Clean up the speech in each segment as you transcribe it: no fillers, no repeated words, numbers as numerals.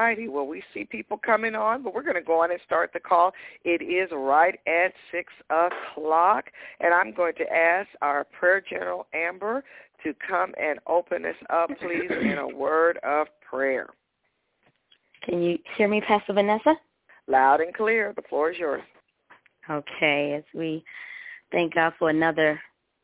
righty. Well, we see people coming on, but we're going to go on and start the call. It is right at 6 o'clock, and I'm going to ask our prayer general, Amber, to come and open us up, please, in a word of prayer. Can you hear me, Pastor Vanessa? Loud and clear. The floor is yours. Okay, as we thank God for another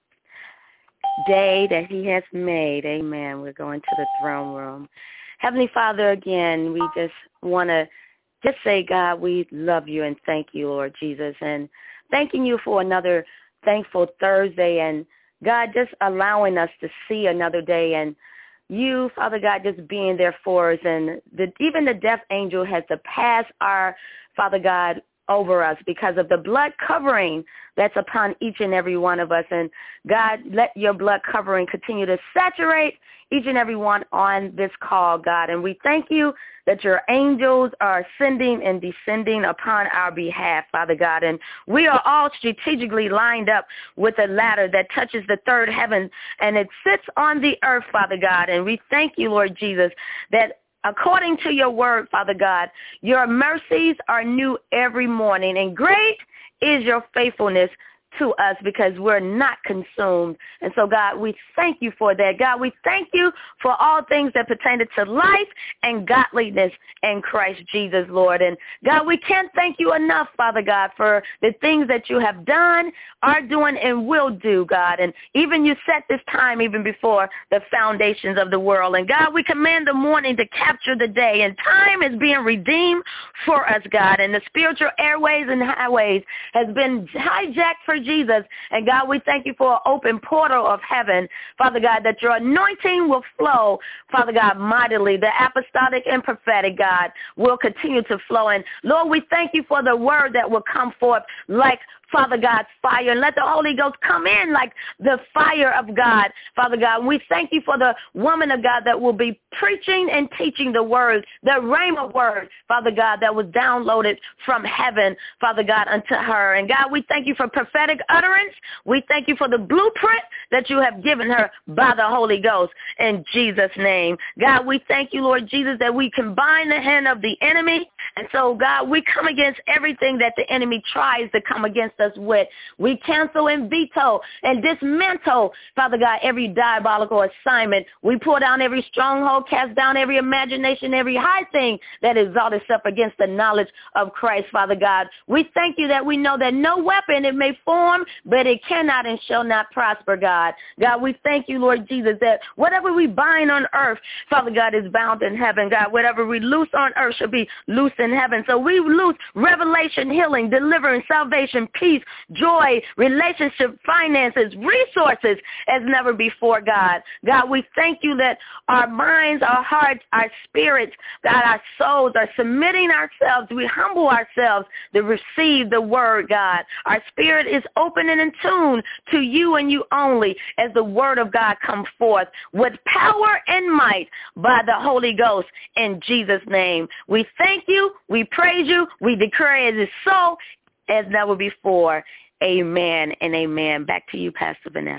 day that he has made, amen, we're going to the throne room. Heavenly Father, again, we just want to just say, God, we love you and thank you, Lord Jesus, and thanking you for another thankful Thursday, and God, just allowing us to see another day, and you, Father God, just being there for us, and even the death angel has to pass our, Father God, over us because of the blood covering that's upon each and every one of us. And God, let your blood covering continue to saturate each and every one on this call, God. And we thank you that your angels are ascending and descending upon our behalf, Father God. And we are all strategically lined up with a ladder that touches the third heaven, and it sits on the earth, Father God. And we thank you, Lord Jesus, that according to your word, Father God, your mercies are new every morning, and great is your faithfulness to us because we're not consumed. And so, God, we thank you for that. God, we thank you for all things that pertain to life and godliness in Christ Jesus, Lord. And, God, we can't thank you enough, Father God, for the things that you have done, are doing, and will do, God. And even you set this time even before the foundations of the world. And, God, we command the morning to capture the day. And time is being redeemed for us, God. And the spiritual airways and highways has been hijacked for Jesus. And God, we thank you for an open portal of heaven, Father God, that your anointing will flow, Father God, mightily. The apostolic and prophetic, God, will continue to flow. And Lord, we thank you for the word that will come forth like, Father God, fire, and let the Holy Ghost come in like the fire of God, Father God. We thank you for the woman of God that will be preaching and teaching the word, the rhema word, Father God, that was downloaded from heaven, Father God, unto her. And God, we thank you for prophetic utterance. We thank you for the blueprint that you have given her by the Holy Ghost in Jesus' name. God, we thank you, Lord Jesus, that we can bind the hand of the enemy. And so, God, we come against everything that the enemy tries to come against us with. We cancel and veto and dismantle, Father God, every diabolical assignment. We pull down every stronghold, cast down every imagination, every high thing that exalts itself against the knowledge of Christ, Father God. We thank you that we know that no weapon it may form, but it cannot and shall not prosper, God. God, we thank you, Lord Jesus, that whatever we bind on earth, Father God, is bound in heaven, God. Whatever we loose on earth shall be loose in heaven. So we loose revelation, healing, deliverance, salvation, peace, joy, relationship, finances, resources as never before, God. God, we thank you that our minds, our hearts, our spirits, God, our souls are submitting ourselves. We humble ourselves to receive the word, God. Our spirit is open and in tune to you and you only as the word of God comes forth with power and might by the Holy Ghost in Jesus' name. We thank you. We praise you. We declare it is so as never before. Amen and amen. Back to you, Pastor Vanessa.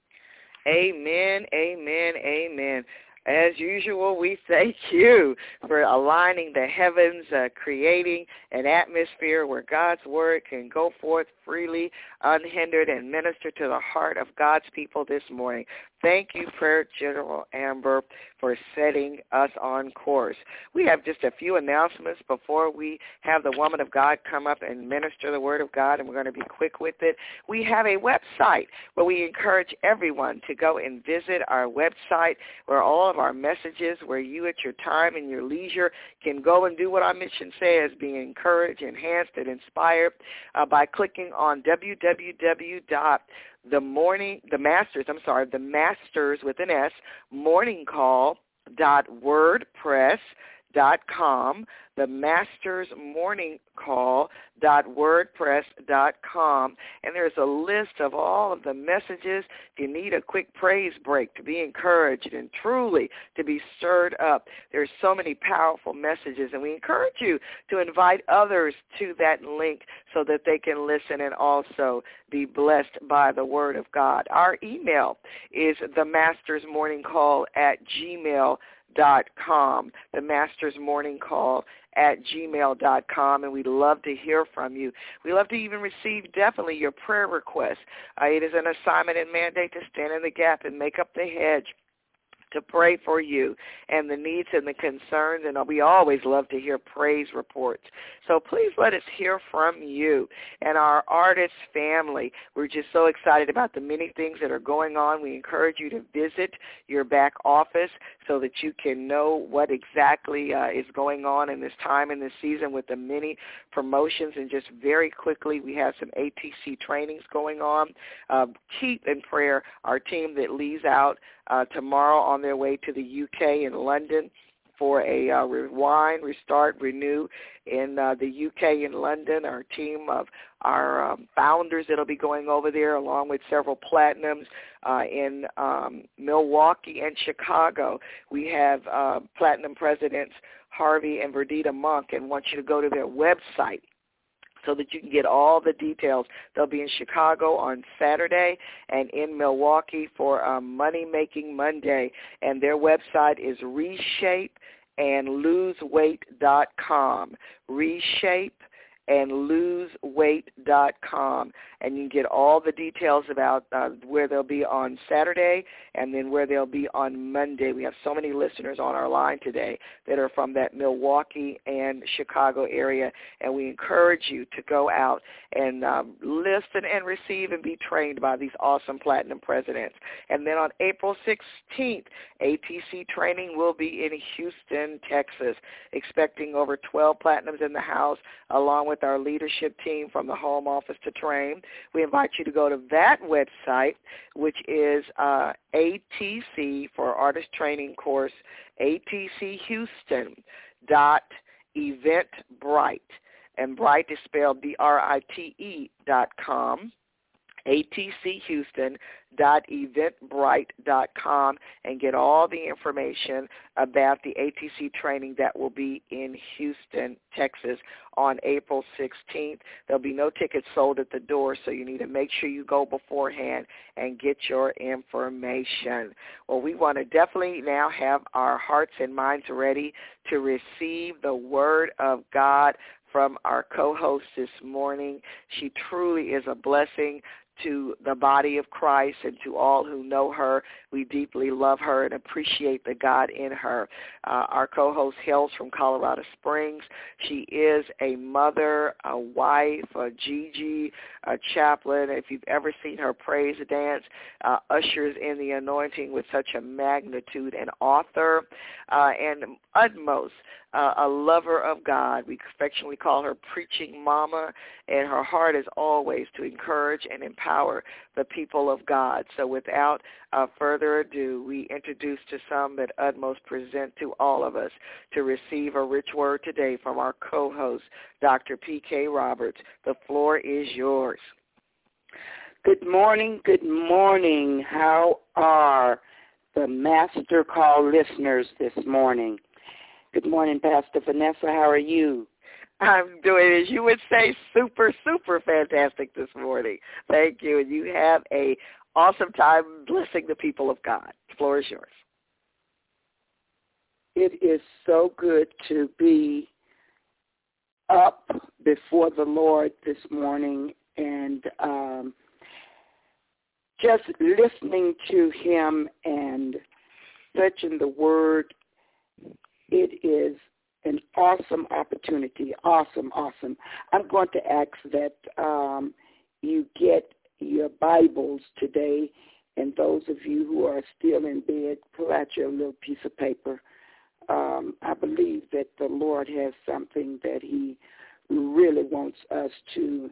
Amen, amen, amen. As usual, we thank you for aligning the heavens, creating an atmosphere where God's word can go forth freely, unhindered, and minister to the heart of God's people this morning. Thank you, Prayer General Amber, for setting us on course. We have just a few announcements before we have the woman of God come up and minister the word of God, and we're going to be quick with it. We have a website where we encourage everyone to go and visit our website where all of our messages, where you at your time and your leisure can go and do what our mission says, be encouraged, enhanced, and inspired by clicking on the Masters with an S, morningcall.wordpress.com, the mastersmorningcall.wordpress.com, and there's a list of all of the messages. If you need a quick praise break to be encouraged and truly to be stirred up, there's so many powerful messages, and we encourage you to invite others to that link so that they can listen and also be blessed by the word of God. Our email is themastersmorningcall@gmail.com. the Master's Morning Call @gmail.com, and we'd love to hear from you. We love to even receive definitely your prayer requests. It is an assignment and mandate to stand in the gap and make up the hedge to pray for you and the needs and the concerns, and we always love to hear praise reports. So please let us hear from you and our artist family. We're just so excited about the many things that are going on. We encourage you to visit your back office so that you can know what exactly is going on in this time in this season with the many promotions. And just very quickly, we have some ATC trainings going on. Keep in prayer our team that leaves out tomorrow on their way to the UK and London for a rewind, restart, renew in the UK and London. Our team of our founders that will be going over there, along with several platinums in Milwaukee and Chicago. We have platinum presidents Harvey and Verdita Monk, and want you to go to their website so that you can get all the details. They'll be in Chicago on Saturday and in Milwaukee for Money Making Monday. And their website is reshapeandloseweight.com. reshapeandloseweight.com. And you can get all the details about where they'll be on Saturday and then where they'll be on Monday. We have so many listeners on our line today that are from that Milwaukee and Chicago area, and we encourage you to go out and listen and receive and be trained by these awesome platinum presidents. And then on April 16th, ATC training will be in Houston, Texas, expecting over 12 platinums in the house, along with our leadership team from the home office to train. We invite you to go to that website, which is ATC for Artist Training Course, ATCHouston.eventbrite, and Bright is spelled BRITE.com. ATCHouston.eventbrite.com, and get all the information about the ATC training that will be in Houston, Texas on April 16th. There'll be no tickets sold at the door, so you need to make sure you go beforehand and get your information. Well, we want to definitely now have our hearts and minds ready to receive the Word of God from our co-host this morning. She truly is a blessing to the body of Christ and to all who know her. We deeply love her and appreciate the God in her. Our co-host hails from Colorado Springs. She is a mother, a wife, a Gigi, a chaplain. If you've ever seen her praise dance, ushers in the anointing with such a magnitude, an author, and utmost a lover of God. We affectionately call her Preaching Mama, and her heart is always to encourage and empower the people of God. So without further ado, we introduce to some that utmost present to all of us to receive a rich word today from our co-host, Dr. P.K. Roberts. The floor is yours. Good morning, good morning. How are the Master Call listeners this morning? Good morning, Pastor Vanessa. How are you? I'm doing, as you would say, super, super fantastic this morning. Thank you. And you have a awesome time blessing the people of God. The floor is yours. It is so good to be up before the Lord this morning and just listening to him and searching the Word. It is an awesome opportunity, awesome. I'm going to ask that you get your Bibles today, and those of you who are still in bed, pull out your little piece of paper. I believe that the Lord has something that he really wants us to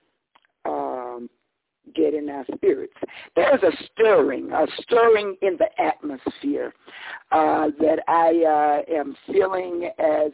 get in our spirits. There's a stirring in the atmosphere that I am feeling as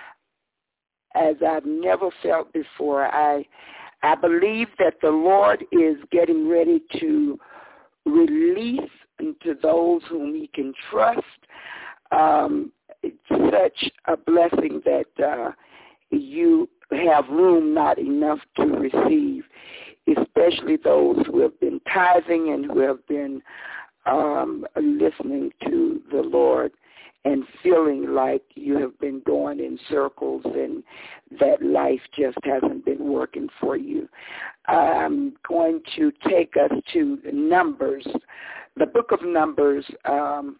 I've never felt before. I believe that the Lord is getting ready to release into those whom he can trust. It's such a blessing that you have room not enough to receive, especially those who have been tithing and who have been listening to the Lord and feeling like you have been going in circles and that life just hasn't been working for you. I'm going to take us to Numbers, the book of Numbers, the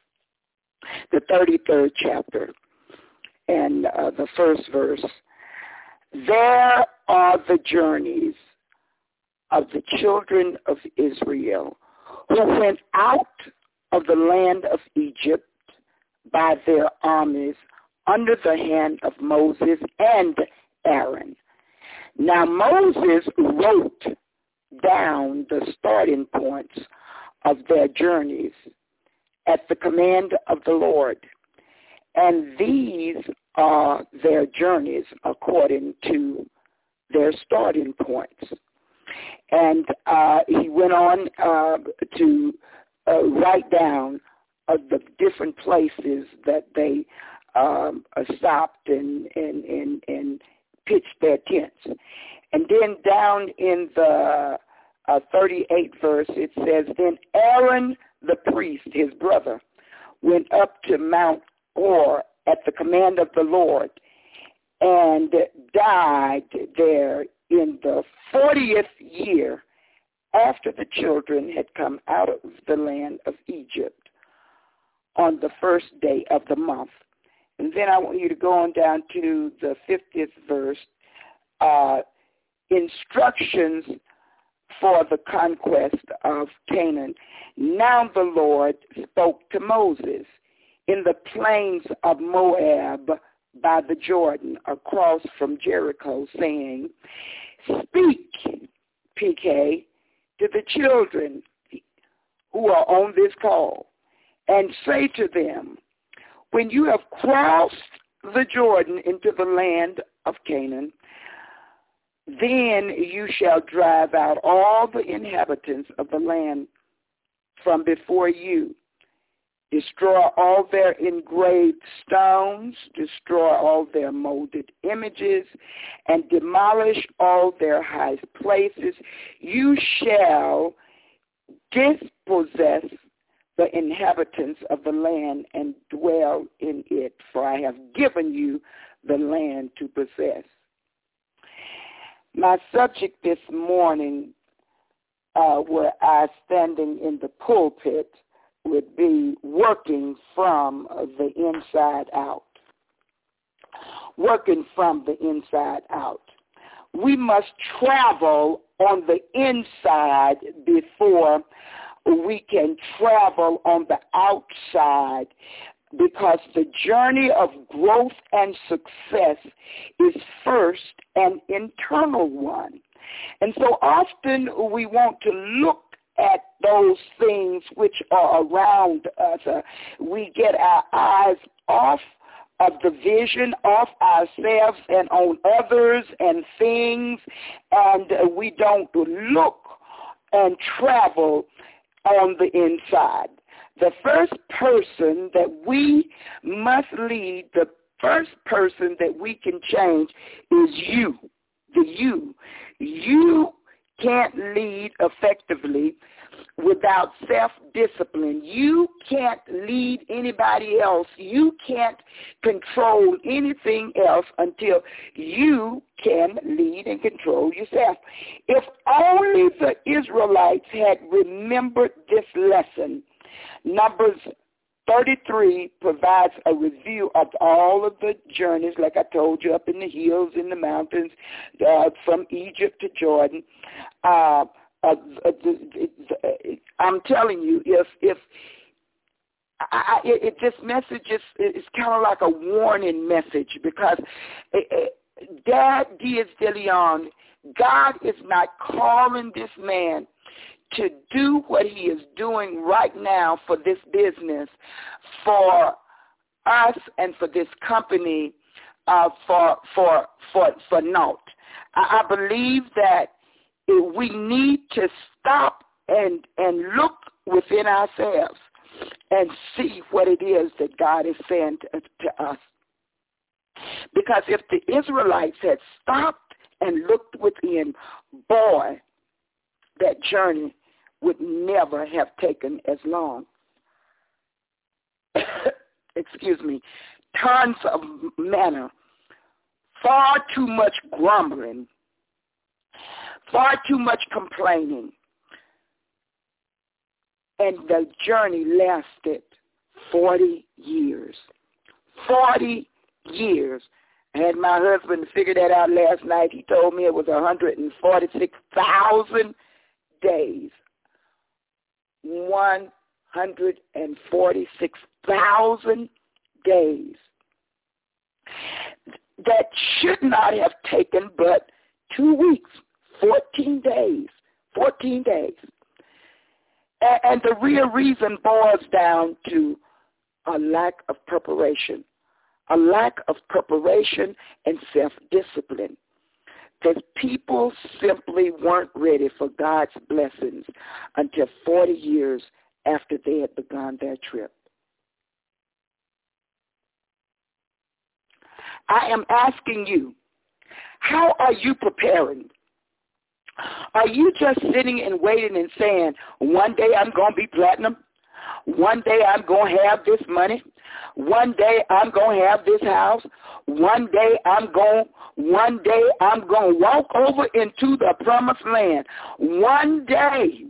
33rd chapter, and the first verse. There are the journeys of the children of Israel who went out of the land of Egypt by their armies under the hand of Moses and Aaron. Now Moses wrote down the starting points of their journeys at the command of the Lord. And these are their journeys according to their starting points. And he went on to write down the different places that they stopped and pitched their tents. And then down in the 38th verse, it says, Then Aaron the priest, his brother, went up to Mount Hor at the command of the Lord and died there in the 40th year after the children had come out of the land of Egypt on the first day of the month. And then I want you to go on down to the 50th verse, instructions for the conquest of Canaan. Now the Lord spoke to Moses in the plains of Moab by the Jordan across from Jericho, saying, Speak, PK, to the children who are on this call, and say to them, when you have crossed the Jordan into the land of Canaan, then you shall drive out all the inhabitants of the land from before you. Destroy all their engraved stones, destroy all their molded images, and demolish all their high places. You shall dispossess the inhabitants of the land and dwell in it, for I have given you the land to possess. My subject this morning, were I standing in the pulpit, would be working from the inside out. Working from the inside out. We must travel on the inside before we can travel on the outside, because the journey of growth and success is first an internal one. And so often we want to look at those things which are around us. We get our eyes off of the vision, off ourselves and on others and things, and we don't look and travel on the inside. The first person that we must lead, the first person that we can change is you, the you. You can't lead effectively without self-discipline. You can't lead anybody else. You can't control anything else until you can lead and control yourself. If only the Israelites had remembered this lesson. Numbers 33 provides a review of all of the journeys, like I told you, up in the hills, in the mountains, from Egypt to Jordan. I'm telling you, this message is kind of like a warning message, because Dad Diaz de Leon, God is not calling this man to do what he is doing right now for this business, for us and for this company, for naught. I believe that we need to stop and look within ourselves and see what it is that God is saying to us. Because if the Israelites had stopped and looked within, boy, that journey would never have taken as long. tons of manna, far too much grumbling, far too much complaining. And the journey lasted 40 years. 40 years. I had my husband figure that out last night. He told me it was 146,000 days. 146,000 days. That should not have taken but 2 weeks, 14 days. 14 days. And the real reason boils down to a lack of preparation. A lack of preparation and self-discipline. That people simply weren't ready for God's blessings until 40 years after they had begun their trip. I am asking you, how are you preparing? Are you just sitting and waiting and saying, one day I'm going to be platinum? One day I'm going to have this money? One day I'm going to have this house? One day I'm going to walk over into the promised land. One day.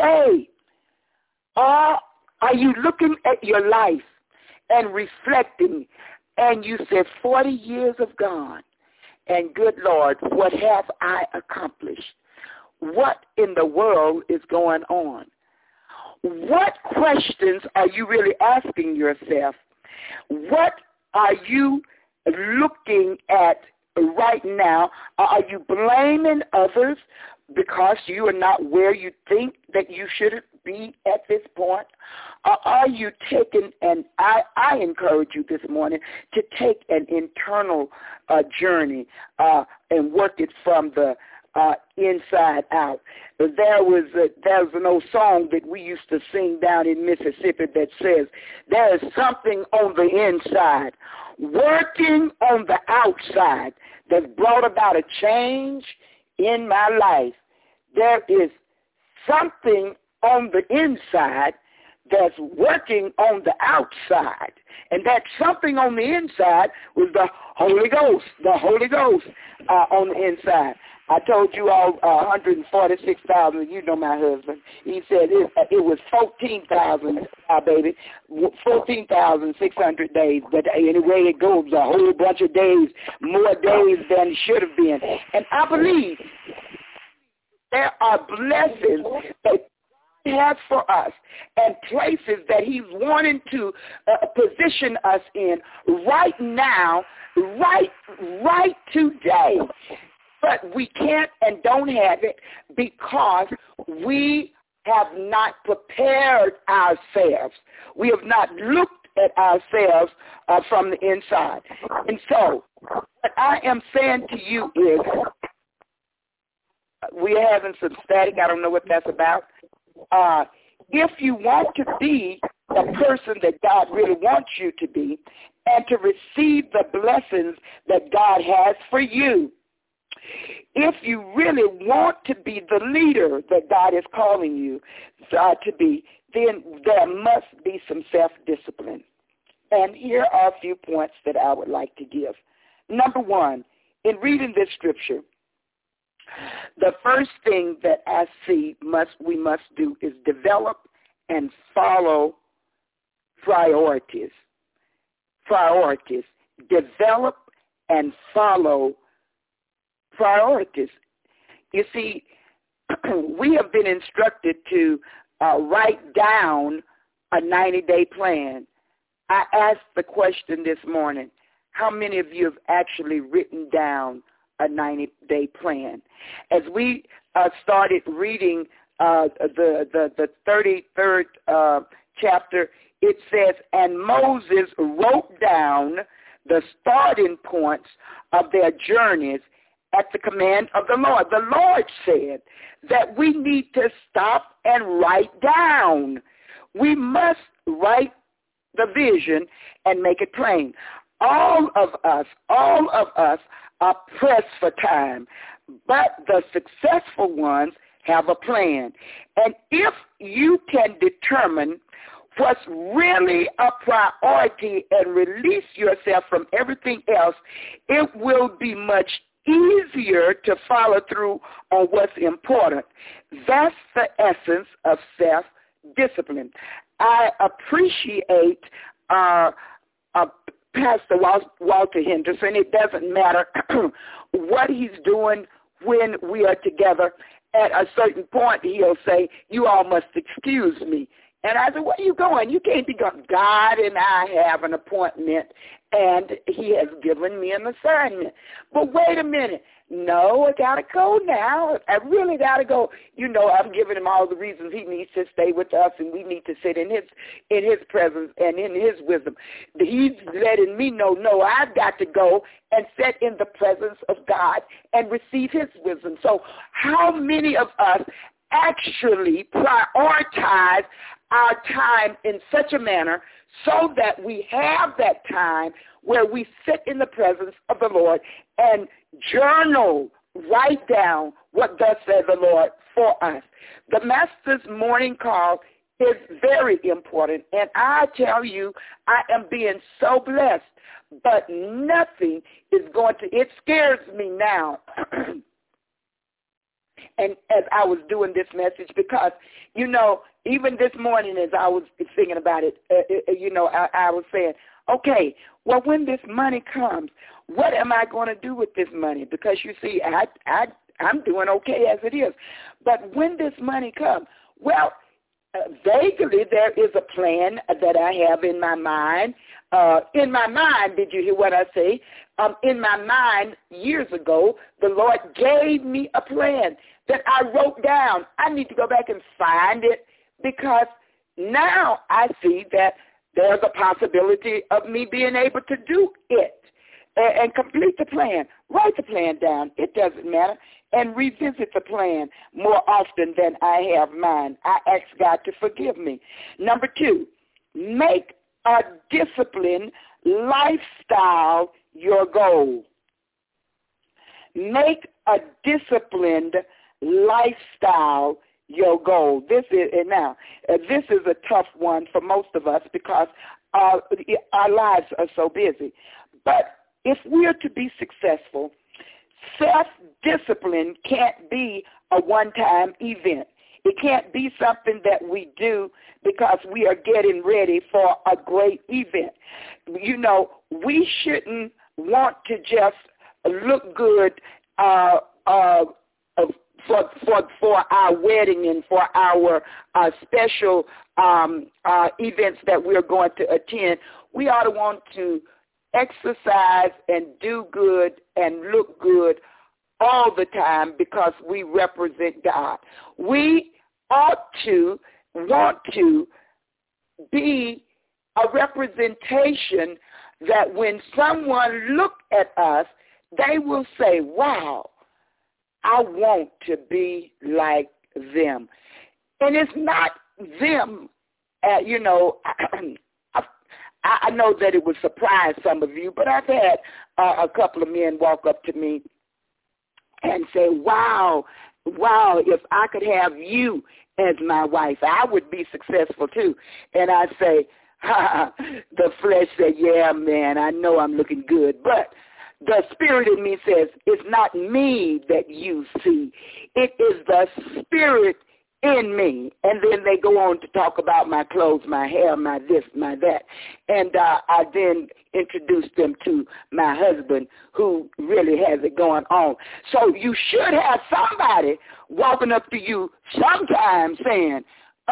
Or are you looking at your life and reflecting, and you said 40 years have gone, and good Lord, what have I accomplished? What in the world is going on? What questions are you really asking yourself? What are you looking at right now? Are you blaming others because you are not where you think that you should be at this point? Or are you taking, and I encourage you this morning to take an internal journey and work it from the inside out. There was an old song that we used to sing down in Mississippi that says, there is something on the inside, working on the outside, that's brought about a change in my life. There is something on the inside that's working on the outside. And that something on the inside was the Holy Ghost on the inside. I told you all 146,000. You know my husband. He said it was 14,000, baby, 14,600 days. But anyway it goes, a whole bunch of days, more days than it should have been. And I believe there are blessings that He has for us and places that He's wanting to position us in right now, right today. But we can't and don't have it because we have not prepared ourselves. We have not looked at ourselves from the inside. And so what I am saying to you is, we're having some static. I don't know what that's about. If you want to be the person that God really wants you to be and to receive the blessings that God has for you, if you really want to be the leader that God is calling you to be, then there must be some self-discipline. And here are a few points that I would like to give. Number one, in reading this scripture, the first thing that I see we must do is develop and follow priorities. Priorities. Develop and follow priorities. You see, we have been instructed to write down a 90-day plan. I asked the question this morning, how many of you have actually written down a 90-day plan? As we started reading the 33rd chapter, it says, and Moses wrote down the starting points of their journeys at the command of the Lord. The Lord said that we need to stop and write down. We must write the vision and make it plain. All of us are pressed for time, but the successful ones have a plan. And if you can determine what's really a priority and release yourself from everything else, it will be much easier to follow through on what's important. That's the essence of self-discipline. I appreciate Pastor Walter Henderson. It doesn't matter what he's doing when we are together. At a certain point, he'll say, "You all must excuse me." And I said, "Where are you going? You can't be going." God and I have an appointment, and he has given me an assignment. But wait a minute. No, I got to go now. I really got to go. You know, I'm giving him all the reasons he needs to stay with us, and we need to sit in his presence and in his wisdom. He's letting me know, no, I've got to go and sit in the presence of God and receive his wisdom. So how many of us actually prioritize our time in such a manner so that we have that time where we sit in the presence of the Lord and journal, write down what thus said the Lord for us. The Master's morning call is very important, and I tell you, I am being so blessed, but nothing is going to, it scares me now. And as I was doing this message, because, you know, even this morning as I was thinking about it, I was saying, okay, well, when this money comes, what am I going to do with this money? Because, you see, I'm doing okay as it is. But when this money comes, well, vaguely there is a plan that I have in my mind. In my mind, did you hear what I say? In my mind, years ago, the Lord gave me a plan that I wrote down. I need to go back and find it because now I see that there's a possibility of me being able to do it and complete the plan. Write the plan down. It doesn't matter. And revisit the plan more often than I have mine. I ask God to forgive me. Number 2, make a disciplined lifestyle your goal. Make a disciplined lifestyle your goal. This is a tough one for most of us because our lives are so busy. But if we are to be successful, self-discipline can't be a one-time event. It can't be something that we do because we are getting ready for a great event. You know, we shouldn't want to just look good for our wedding and for our special events that we're going to attend. We ought to want to exercise and do good and look good all the time because we represent God. We ought to want to be a representation that when someone looks at us, they will say, wow, I want to be like them. And it's not them, I know that it would surprise some of you, but I've had a couple of men walk up to me and say, wow, if I could have you as my wife, I would be successful too. And I say, the flesh said, yeah, man, I know I'm looking good. But the spirit in me says, it's not me that you see. It is the spirit in me. And then they go on to talk about my clothes, my hair, my this, my that. And I then introduced them to my husband who really has it going on. So you should have somebody walking up to you sometime saying,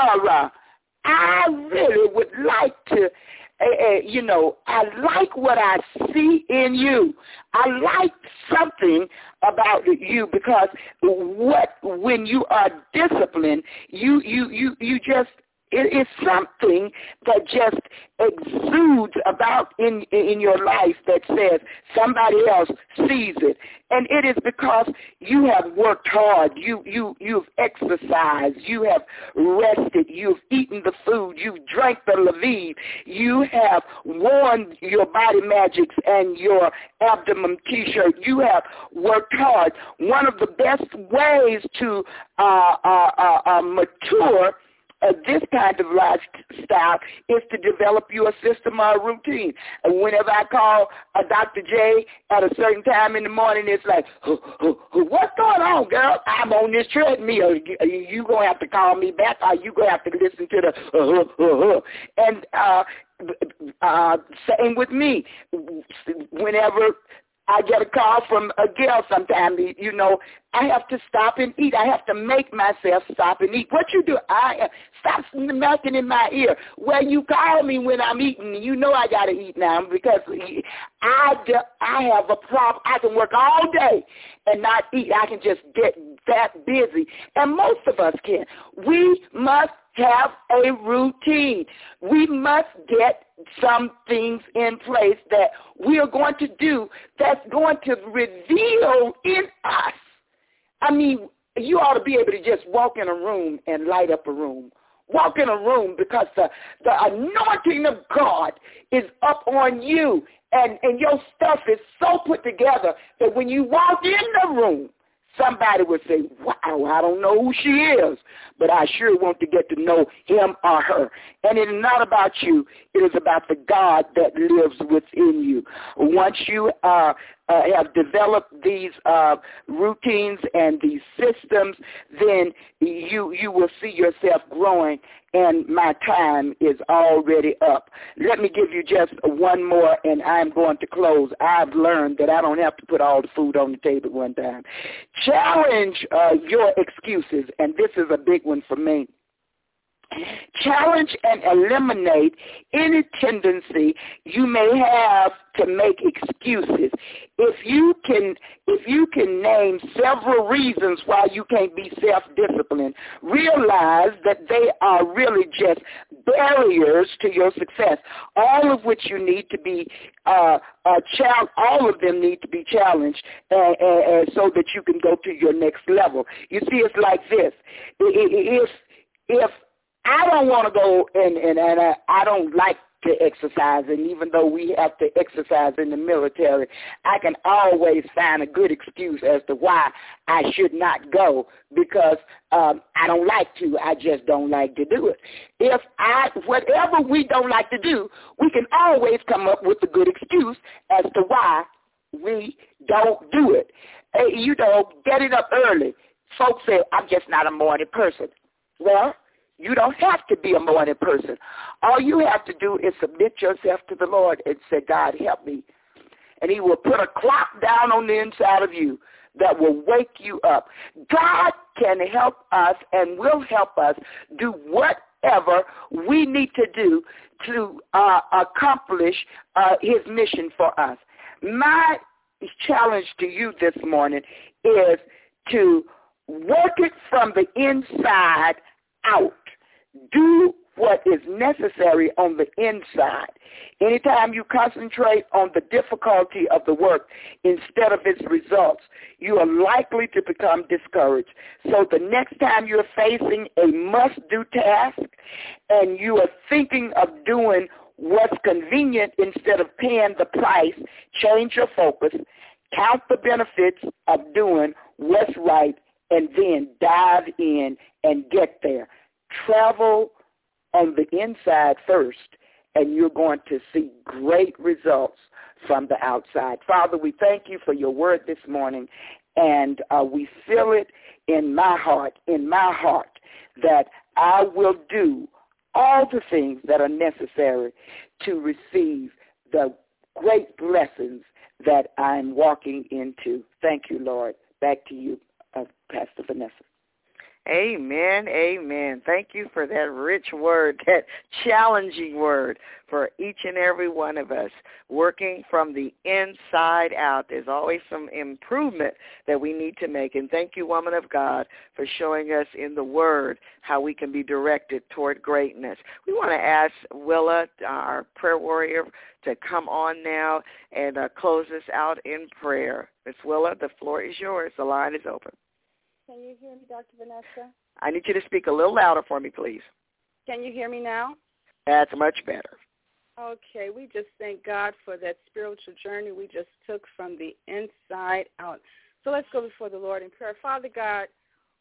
I really would like to, I like what I see in you. I like something about you because when you are disciplined, you just, it is something that just exudes about in your life that says somebody else sees it. And it is because you have worked hard, you've exercised, you have rested, you've eaten the food, you've drank the Lviv, you have worn your Body Magics and your Abdomen T-shirt, you have worked hard. One of the best ways to mature this kind of lifestyle is to develop you a system or a routine. And whenever I call Dr. J at a certain time in the morning, it's like, what's going on, girl? I'm on this treadmill. You going to have to call me back, or you going to have to listen to the And same with me. Whenever I get a call from a girl sometime, you know, I have to stop and eat. I have to make myself stop and eat. What you do? Stop smacking in my ear. Well, you call me when I'm eating. You know I got to eat now because I have a problem. I can work all day and not eat. I can just get that busy. And most of us can. We must have a routine. We must get some things in place that we are going to do that's going to reveal in us. I mean, you ought to be able to just walk in a room and light up a room. Walk in a room because the anointing of God is up on you, and your stuff is so put together that when you walk in the room, somebody would say, wow, I don't know who she is, but I sure want to get to know him or her. And it is not about you. It is about the God that lives within you. Once you have developed these routines and these systems, then you will see yourself growing, and my time is already up. Let me give you just one more, and I'm going to close. I've learned that I don't have to put all the food on the table at one time. Challenge your excuses, and this is a big one for me. Challenge and eliminate any tendency you may have to make excuses. If you can name several reasons why you can't be self-disciplined, realize that they are really just barriers to your success. All of which you need to be all of them need to be challenged so that you can go to your next level. You see, it's like this. If I don't want to go and I don't like to exercise, and even though we have to exercise in the military, I can always find a good excuse as to why I should not go because I don't like to. I just don't like to do it. Whatever we don't like to do, we can always come up with a good excuse as to why we don't do it. You know, getting up early. Folks say, I'm just not a morning person. Well, you don't have to be a morning person. All you have to do is submit yourself to the Lord and say, God, help me. And he will put a clock down on the inside of you that will wake you up. God can help us and will help us do whatever we need to do to accomplish his mission for us. My challenge to you this morning is to work it from the inside out. Do what is necessary on the inside. Anytime you concentrate on the difficulty of the work instead of its results, you are likely to become discouraged. So the next time you're facing a must-do task and you are thinking of doing what's convenient instead of paying the price, change your focus, count the benefits of doing what's right, and then dive in and get there. Travel on the inside first, and you're going to see great results from the outside. Father, we thank you for your word this morning, and we feel it in my heart, that I will do all the things that are necessary to receive the great blessings that I'm walking into. Thank you, Lord. Back to you, Pastor Vanessa. Amen, amen. Thank you for that rich word, that challenging word for each and every one of us, working from the inside out. There's always some improvement that we need to make. And thank you, woman of God, for showing us in the word how we can be directed toward greatness. We want to ask Willa, our prayer warrior, to come on now and close us out in prayer. Ms. Willa, the floor is yours. The line is open. Can you hear me, Dr. Vanessa? I need you to speak a little louder for me, please. Can you hear me now? That's much better. Okay, we just thank God for that spiritual journey we just took from the inside out. So let's go before the Lord in prayer. Father God,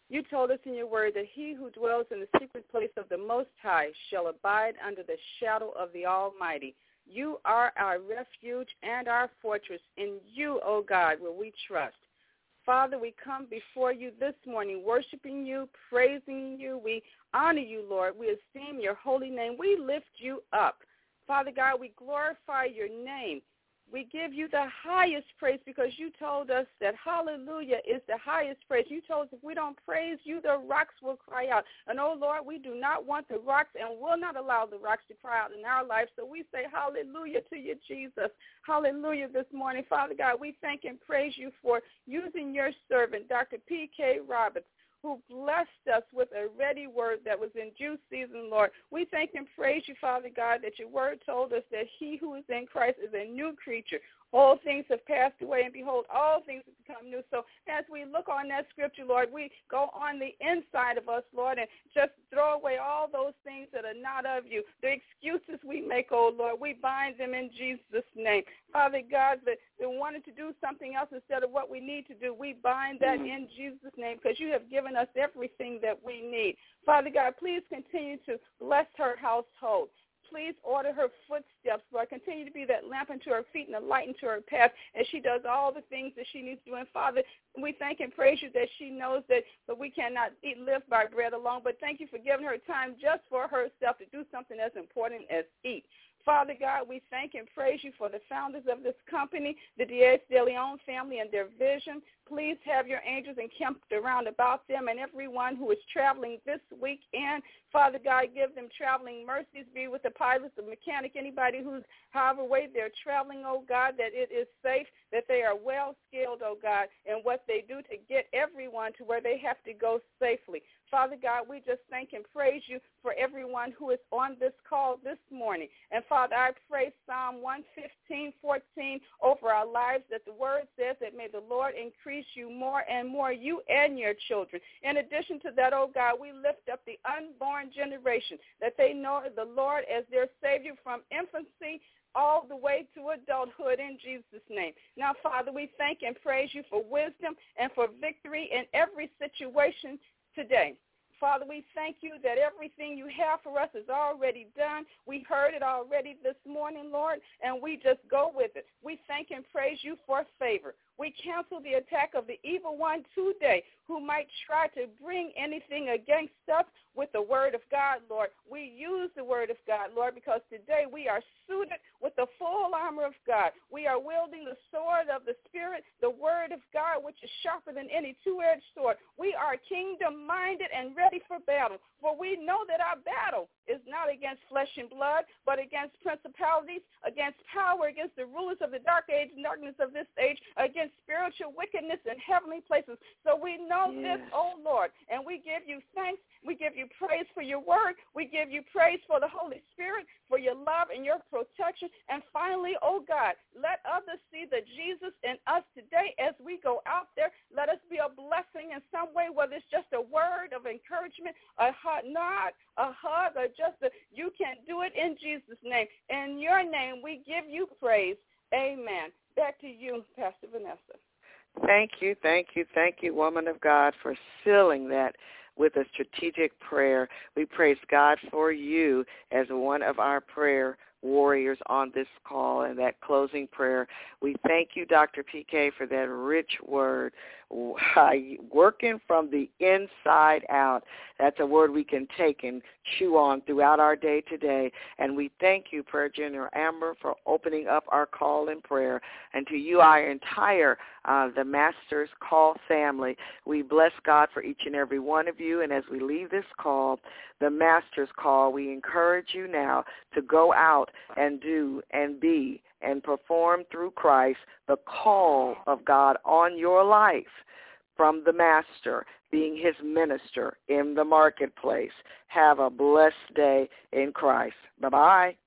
You told us in your word that he who dwells in the secret place of the Most High shall abide under the shadow of the Almighty. You are our refuge and our fortress. In you, O God, will we trust. Father, we come before you this morning, worshiping you, praising you. We honor you, Lord. We esteem your holy name. We lift you up. Father God, we glorify your name. We give you the highest praise because you told us that hallelujah is the highest praise. You told us if we don't praise you, the rocks will cry out. And, oh, Lord, we do not want the rocks and will not allow the rocks to cry out in our life. So we say hallelujah to you, Jesus. Hallelujah this morning. Father God, we thank and praise you for using your servant, Dr. P.K. Roberts, who blessed us with a ready word that was in due season, Lord. We thank and praise you, Father God, that your word told us that he who is in Christ is a new creature. All things have passed away, and behold, all things have become new. So as we look on that scripture, Lord, we go on the inside of us, Lord, and just throw away all those things that are not of you. The excuses we make, oh, Lord, we bind them in Jesus' name. Father God, that wanted to do something else instead of what we need to do, we bind that in Jesus' name because you have given us everything that we need. Father God, please continue to bless her household. Please order her footsteps, Lord. Continue to be that lamp unto her feet and a light unto her path as she does all the things that she needs to do. And, Father, we thank and praise you that she knows that we cannot live by bread alone, but thank you for giving her time just for herself to do something as important as eat. Father God, we thank and praise you for the founders of this company, the Diaz de Leon family and their vision. Please have your angels encamped around about them and everyone who is traveling this weekend. Father God, give them traveling mercies. Be with the pilots, the mechanic, anybody who's however way they're traveling, oh God, that it is safe, that they are well skilled, oh God, in what they do to get everyone to where they have to go safely. Father God, we just thank and praise you for everyone who is on this call this morning. And Father, I pray Psalm 115:14 over our lives, that the word says that may the Lord increase you more and more, you and your children. In addition to that, oh God, we lift up the unborn generation, that they know the Lord as their Savior from infancy all the way to adulthood in Jesus' name. Now, Father, we thank and praise you for wisdom and for victory in every situation today. Father, we thank you that everything you have for us is already done. We heard it already this morning, Lord, and we just go with it. We thank and praise you for favor. We cancel the attack of the evil one today who might try to bring anything against us with the word of God, Lord. We use the word of God, Lord, because today we are suited with the full armor of God. We are wielding the sword of the Spirit, the word of God, which is sharper than any two-edged sword. We are kingdom-minded and ready for battle, for we know that our battle is not against flesh and blood, but against principalities, against power, against the rulers of the dark age and darkness of this age, against spiritual wickedness in heavenly places. So we know this, oh Lord, and we give you thanks. We give you praise for your word. We give you praise for the Holy Spirit, for your love and your protection. And finally, oh God, let others see the Jesus in us today as we go out there. Let us be a blessing in some way, whether it's just a word of encouragement, a nod, a hug, or just you can do it in Jesus' name. In your name, we give you praise. Amen. Back to you, Pastor Vanessa. Thank you, woman of God, for sealing that with a strategic prayer. We praise God for you as one of our prayer warriors on this call and that closing prayer. We thank you, Dr. PK, for that rich word, working from the inside out. That's a word we can take and chew on throughout our day today. And we thank you, Prayer General Amber, for opening up our call in prayer. And to you, our entire the Master's Call family, we bless God for each and every one of you. And as we leave this call, the Master's Call, we encourage you now to go out and do and be and perform through Christ the call of God on your life from the Master, being his minister in the marketplace. Have a blessed day in Christ. Bye-bye.